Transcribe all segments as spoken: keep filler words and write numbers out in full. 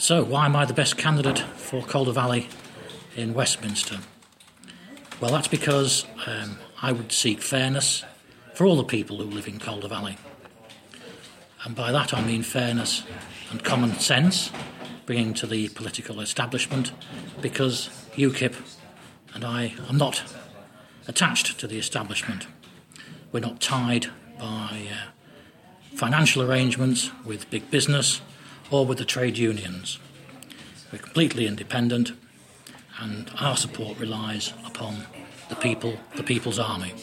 So, why am I the best candidate for Calder Valley in Westminster? Well, that's because um, I would seek fairness for all the people who live in Calder Valley. And by that I mean fairness and common sense, bringing to the political establishment, because UKIP and I am not attached to the establishment. We're not tied by uh, financial arrangements with big business or with the trade unions. We're completely independent, and our support relies upon the people, the People's Army.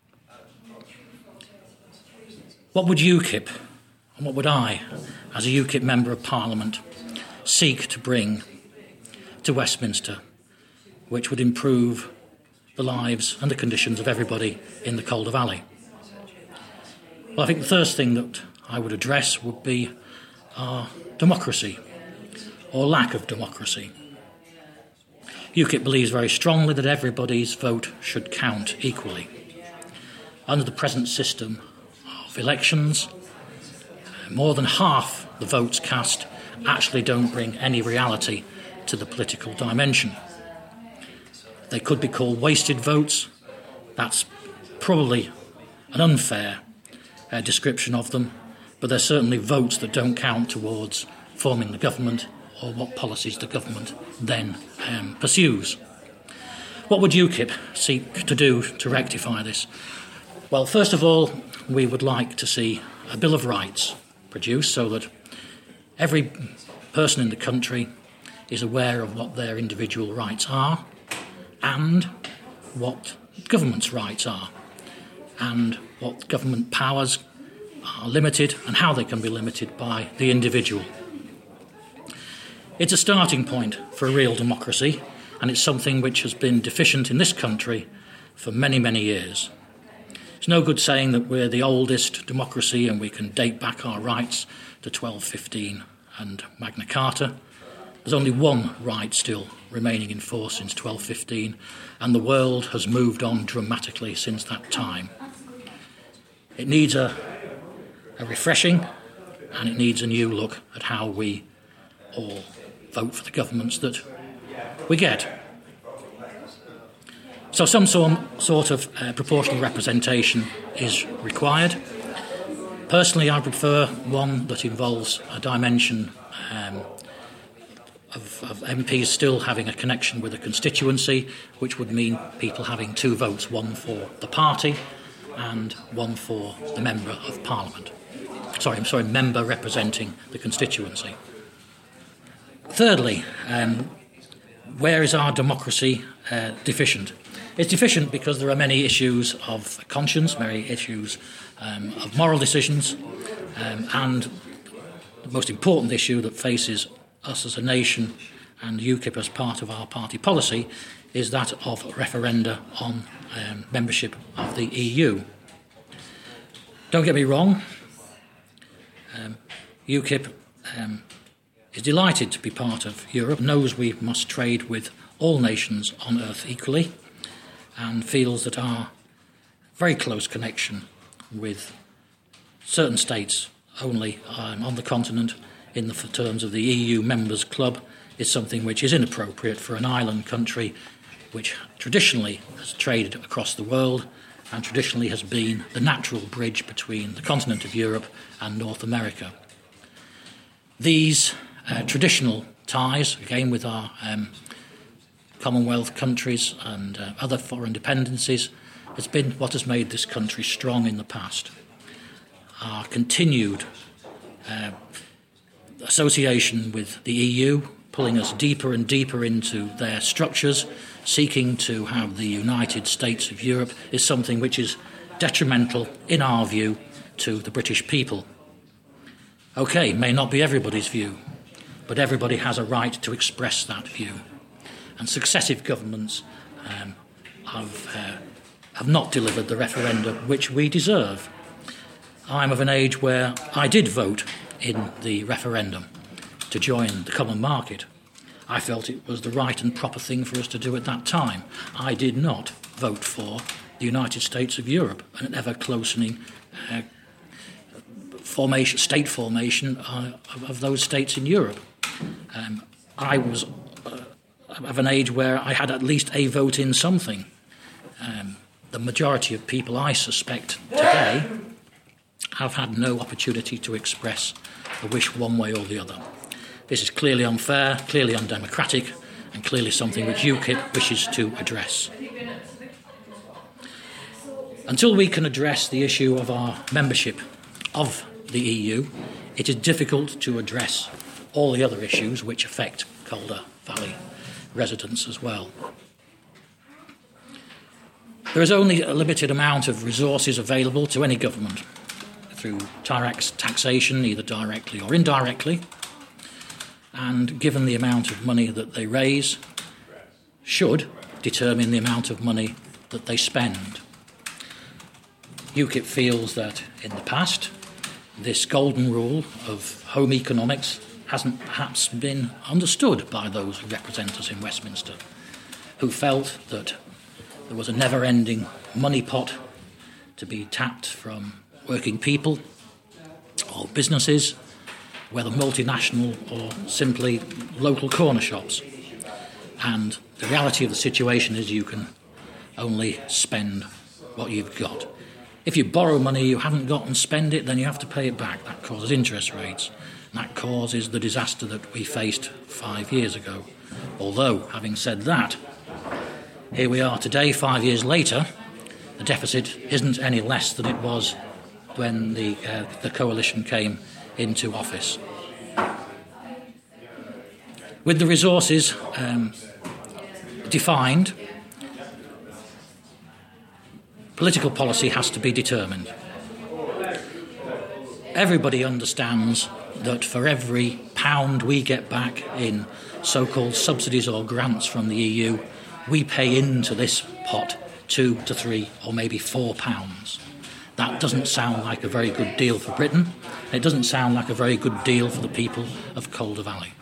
What would UKIP, and what would I, as a UKIP Member of Parliament, seek to bring to Westminster, which would improve the lives and the conditions of everybody in the Calder Valley? Well, I think the first thing that I would address would be our democracy, or lack of democracy. UKIP believes very strongly that everybody's vote should count equally. Under the present system of elections, more than half the votes cast actually don't bring any reality to the political dimension. They could be called wasted votes. That's probably an unfair uh, description of them, but they're certainly votes that don't count towards forming the government or what policies the government then um, pursues. What would UKIP seek to do to rectify this? Well, first of all, we would like to see a Bill of Rights produced so that every person in the country is aware of what their individual rights are and what government's rights are, and what government powers are limited and how they can be limited by the individual. It's a starting point for a real democracy, and it's something which has been deficient in this country for many, many years. It's no good saying that we're the oldest democracy and we can date back our rights to twelve fifteen and Magna Carta. There's only one right still remaining in force since twelve fifteen, and the world has moved on dramatically since that time. It needs a, a refreshing, and it needs a new look at how we all vote for the governments that we get. So some sort of uh, proportional representation is required. Personally, I prefer one that involves a dimension um, of, of M Ps still having a connection with a constituency, which would mean people having two votes, one for the party and one for the Member of Parliament. Sorry, I'm sorry, member representing the constituency. Thirdly, um, where is our democracy uh, deficient? It's deficient because there are many issues of conscience, many issues um, of moral decisions, um, and the most important issue that faces us as a nation and UKIP as part of our party policy is that of referenda on um, membership of the E U. Don't get me wrong, um, UKIP um, is delighted to be part of Europe, knows we must trade with all nations on earth equally, and feels that our very close connection with certain states only um, on the continent in the terms of the E U members club is something which is inappropriate for an island country which traditionally has traded across the world and traditionally has been the natural bridge between the continent of Europe and North America. These uh, traditional ties, again with our um, Commonwealth countries and uh, other foreign dependencies, has been what has made this country strong in the past. Our continued uh, association with the E U, pulling us deeper and deeper into their structures, seeking to have the United States of Europe, is something which is detrimental, in our view, to the British people. OK, may not be everybody's view, but everybody has a right to express that view. And successive governments um, have, uh, have not delivered the referendum which we deserve. I'm of an age where I did vote in the referendum to join the common market. I felt it was the right and proper thing for us to do at that time. I did not vote for the United States of Europe, an ever-closening uh, formation, state formation uh, of, of those states in Europe. Um, I was uh, of an age where I had at least a vote in something. Um, the majority of people, I suspect, today have had no opportunity to express a wish one way or the other. This is clearly unfair, clearly undemocratic, and clearly something which UKIP wishes to address. Until we can address the issue of our membership of the E U, it is difficult to address all the other issues which affect Calder Valley residents as well. There is only a limited amount of resources available to any government through tax taxation, either directly or indirectly, and given the amount of money that they raise, should determine the amount of money that they spend. UKIP feels that in the past, this golden rule of home economics hasn't perhaps been understood by those who represent us in Westminster, who felt that there was a never-ending money pot to be tapped from working people or businesses, whether multinational or simply local corner shops. And the reality of the situation is you can only spend what you've got. If you borrow money you haven't got and spend it, then you have to pay it back. That causes interest rates. And that causes the disaster that we faced five years ago. Although, having said that, here we are today, five years later, the deficit isn't any less than it was when the, uh, the coalition came into office. With the resources um, defined, political policy has to be determined. Everybody understands that for every pound we get back in so-called subsidies or grants from the E U, we pay into this pot two to three or maybe four pounds. That doesn't sound like a very good deal for Britain. It doesn't sound like a very good deal for the people of Calder Valley.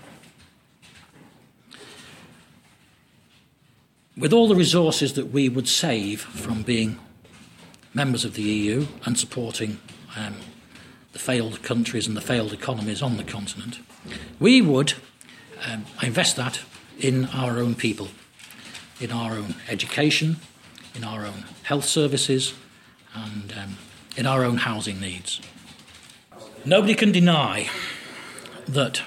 With all the resources that we would save from being members of the E U and supporting um, the failed countries and the failed economies on the continent, we would um, invest that in our own people, in our own education, in our own health services, and um, in our own housing needs. Nobody can deny that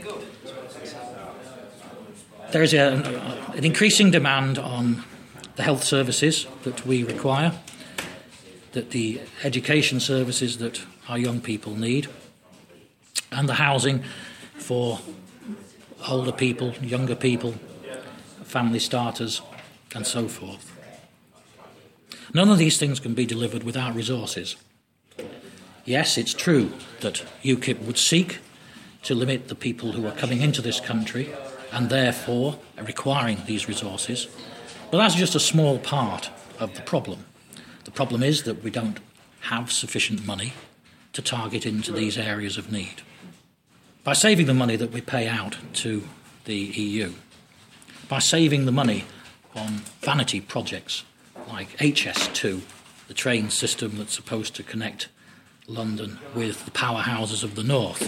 there is a, an increasing demand on the health services that we require, that the education services that our young people need, and the housing for older people, younger people, family starters, and so forth. None of these things can be delivered without resources. Yes, it's true that UKIP would seek to limit the people who are coming into this country and therefore requiring these resources, but that's just a small part of the problem. The problem is that we don't have sufficient money to target into these areas of need. By saving the money that we pay out to the E U, by saving the money on vanity projects like H S two, the train system that's supposed to connect London with the powerhouses of the north,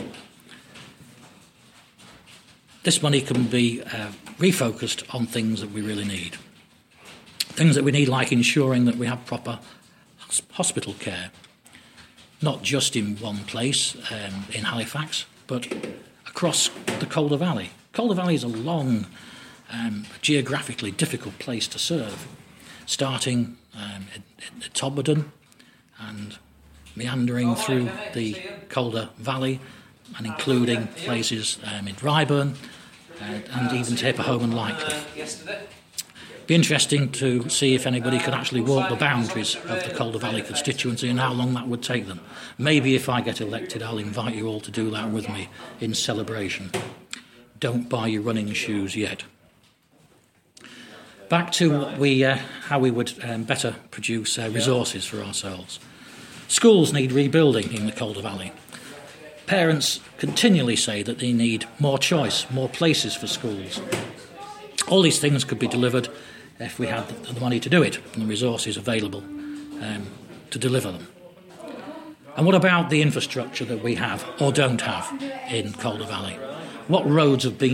this money can be uh, refocused on things that we really need. Things that we need, like ensuring that we have proper hospital care, not just in one place, um, in Halifax, but across the Calder Valley. Calder Valley is a long, um, geographically difficult place to serve, starting um, at, at Todmorden and meandering through the Calder Valley and including places um, in Ryburn uh, and even to Hipperholme and Lightcliffe. Be interesting to see if anybody could actually walk the boundaries of the Calder Valley constituency and how long that would take them. Maybe if I get elected, I'll invite you all to do that with me in celebration. Don't buy your running shoes yet. Back to we, uh, how we would um, better produce uh, resources for ourselves. Schools need rebuilding in the Calder Valley. Parents continually say that they need more choice, more places for schools. All these things could be delivered if we had the money to do it and the resources available um, to deliver them. And what about the infrastructure that we have or don't have in Calder Valley? what roads have been